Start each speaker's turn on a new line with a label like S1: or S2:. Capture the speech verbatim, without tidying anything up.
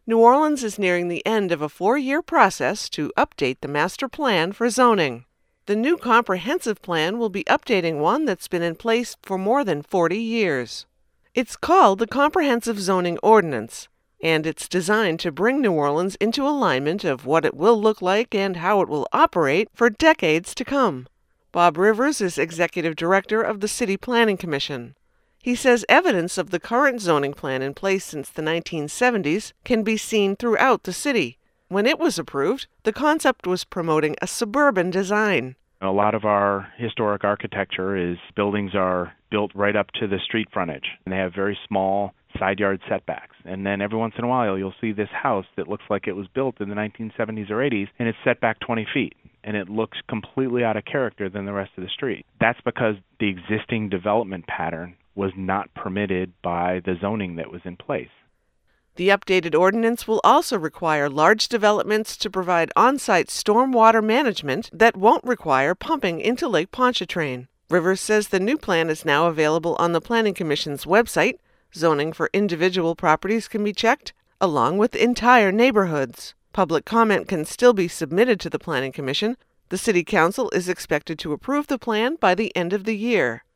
S1: New Orleans is nearing the end of a four-year process to update the master plan for zoning. The new comprehensive plan will be updating one that's been in place for more than forty years. It's called the Comprehensive Zoning Ordinance, and it's designed to bring New Orleans into alignment of what it will look like and how it will operate for decades to come. Bob Rivers is executive director of the City Planning Commission. He says evidence of the current zoning plan in place since the nineteen seventies can be seen throughout the city. When it was approved, the concept was promoting a suburban design.
S2: A lot of our historic architecture is buildings are built right up to the street frontage, and they have very small side yard setbacks. And then every once in a while, you'll see this house that looks like it was built in the nineteen seventies or eighties, and it's set back twenty feet. And it looks completely out of character than the rest of the street. That's because the existing development pattern was not permitted by the zoning that was in place.
S1: The updated ordinance will also require large developments to provide on-site stormwater management that won't require pumping into Lake Pontchartrain. Rivers says the new plan is now available on the Planning Commission's website. Zoning for individual properties can be checked, along with entire neighborhoods. Public comment can still be submitted to the Planning Commission. The City Council is expected to approve the plan by the end of the year.